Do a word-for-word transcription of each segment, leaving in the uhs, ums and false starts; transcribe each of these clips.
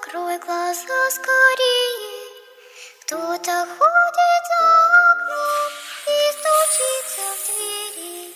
Закрой глаза скорее, кто-то ходит за окном и стучится в двери.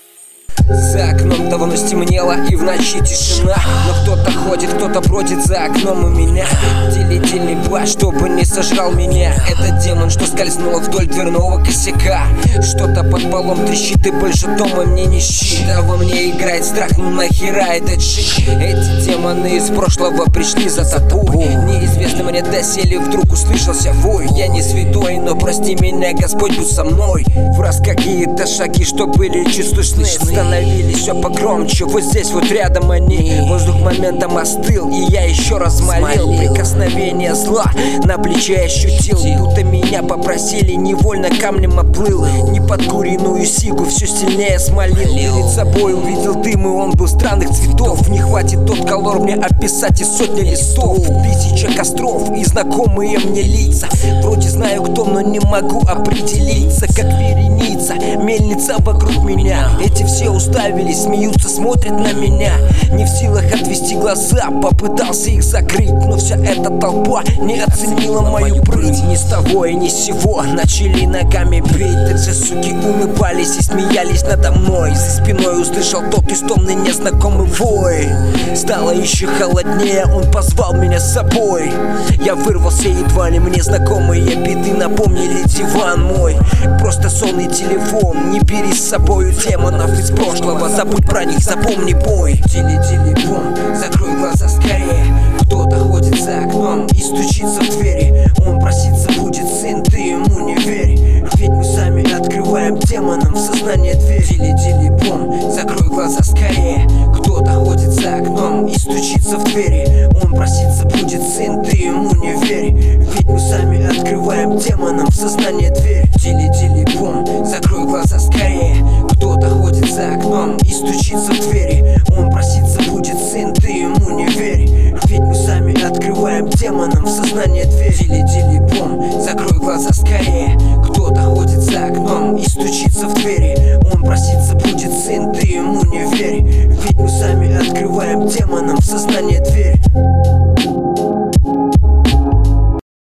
За окном давно стемнело и в ночи тишина, но кто-то ходит, кто-то бродит за окном у меня. Делительный плащ, чтобы не сожрал меня. Это демон, что скользнул вдоль дверного косяка. Что-то под полом трещит и больше дома мне не щит. Да во мне играет страх, ну нахера этот шик. Эти демоны из прошлого пришли за тобой. Неизвестно мне доселе вдруг услышался вой. Я не святой, но прости меня, Господь, будь со мной. В раз какие-то шаги, что были чуть слышны, становились все погромче, вот здесь вот рядом они. Воздух моментом остыл, и я еще раз молил. Прикосновение зла на плече ощутил, будто меня попросили, невольно камнем оплыл. Не под куриную сигу все сильнее смолил. Перед собой увидел дым, и он был странных цветов. Не хватит тот колор мне описать и сотни листов. Тысяча костров и знакомые мне лица. Вроде знаю кто, но не могу определиться. Как вереница, мельница вокруг меня. Эти все уставились, смеются, смотрят на меня. Не в силах отвести глаза, попытался их закрыть, но вся эта толпа не оценила мою прыть. Ни с того и ни с сего начали ногами бить. Также суки улыбались и смеялись надо мной. За спиной услышал тот истомный незнакомый вой. Стало еще холоднее, он позвал меня с собой. Я вырвался, едва ли мне знакомые беды напомнили диван мой. Просто сонный телефон, не бери с собою демонов из прошлого, забудь про них, запомни бой. Тили-тили-бом, закрой глаза скорее. Кто-то ходит за окном и стучится в двери. Он проситься будет, сын, ты ему не верь. Ведь мы сами открываем демонам в сознание дверь. Тили-тили-бом, закрой глаза скорее. Кто-то ходит за окном и стучится в двери. Он проситься будет, сын, ты ему не верь. Ведь мы сами открываем демонам в сознание дверь. Тили-тили-бом, закрой глаза скорее. Кто-то ходит за окном и стучится в двери. Он проситься будет, сын, ты ему не верь. Ведь мы сами открываем демонам в сознание дверь. Тили-тили-бом, закрой глаза скорее. Кто-то ходит за окном и стучится в двери. Он проситься будет, сын, ты ему не верь. Ведь мы сами открываем демонам в сознание дверь.